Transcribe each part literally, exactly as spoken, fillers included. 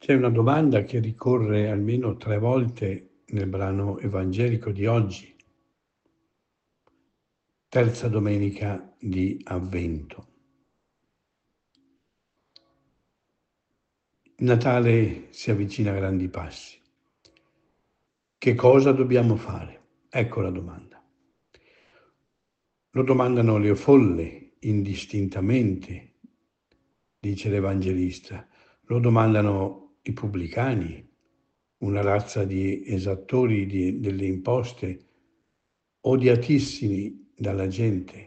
C'è una domanda che ricorre almeno tre volte nel brano evangelico di oggi, terza domenica di Avvento. Il Natale si avvicina a grandi passi. Che cosa dobbiamo fare? Ecco la domanda. Lo domandano le folle indistintamente, dice l'Evangelista. Lo domandano i pubblicani, una razza di esattori di, delle imposte, odiatissimi dalla gente.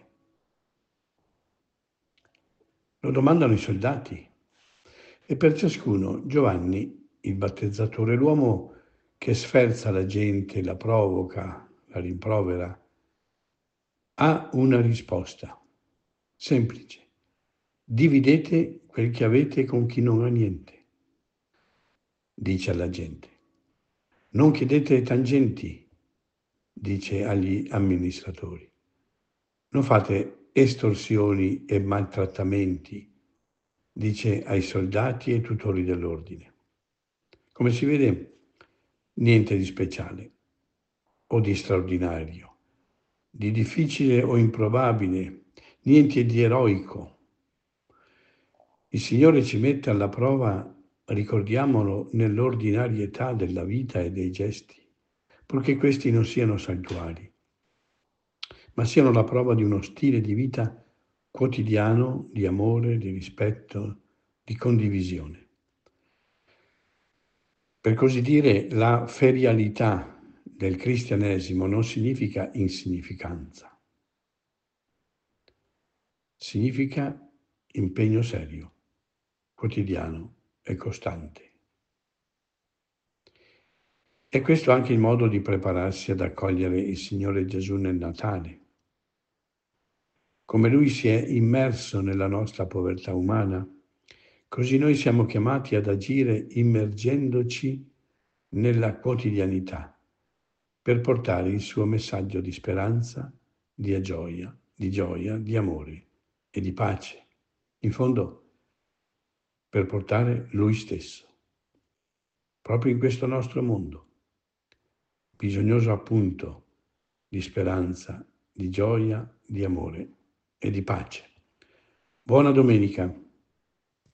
Lo domandano i soldati. E per ciascuno Giovanni, il battezzatore, l'uomo che sferza la gente, la provoca, la rimprovera, ha una risposta semplice. Dividete quel che avete con chi non ha niente, dice alla gente. Non chiedete tangenti, dice agli amministratori. Non fate estorsioni e maltrattamenti, dice ai soldati e tutori dell'ordine. Come si vede, niente di speciale o di straordinario, di difficile o improbabile, niente di eroico. Il Signore ci mette alla prova, ricordiamolo, nell'ordinarietà della vita e dei gesti, purché questi non siano saltuari, ma siano la prova di uno stile di vita quotidiano, di amore, di rispetto, di condivisione. Per così dire, la ferialità del cristianesimo non significa insignificanza, significa impegno serio, quotidiano e costante. E questo è anche il modo di prepararsi ad accogliere il Signore Gesù nel Natale. Come Lui si è immerso nella nostra povertà umana, così noi siamo chiamati ad agire immergendoci nella quotidianità per portare il suo messaggio di speranza, di gioia, di gioia, di amore e di pace. In fondo, per portare Lui stesso, proprio in questo nostro mondo, bisognoso appunto di speranza, di gioia, di amore e di pace. Buona domenica.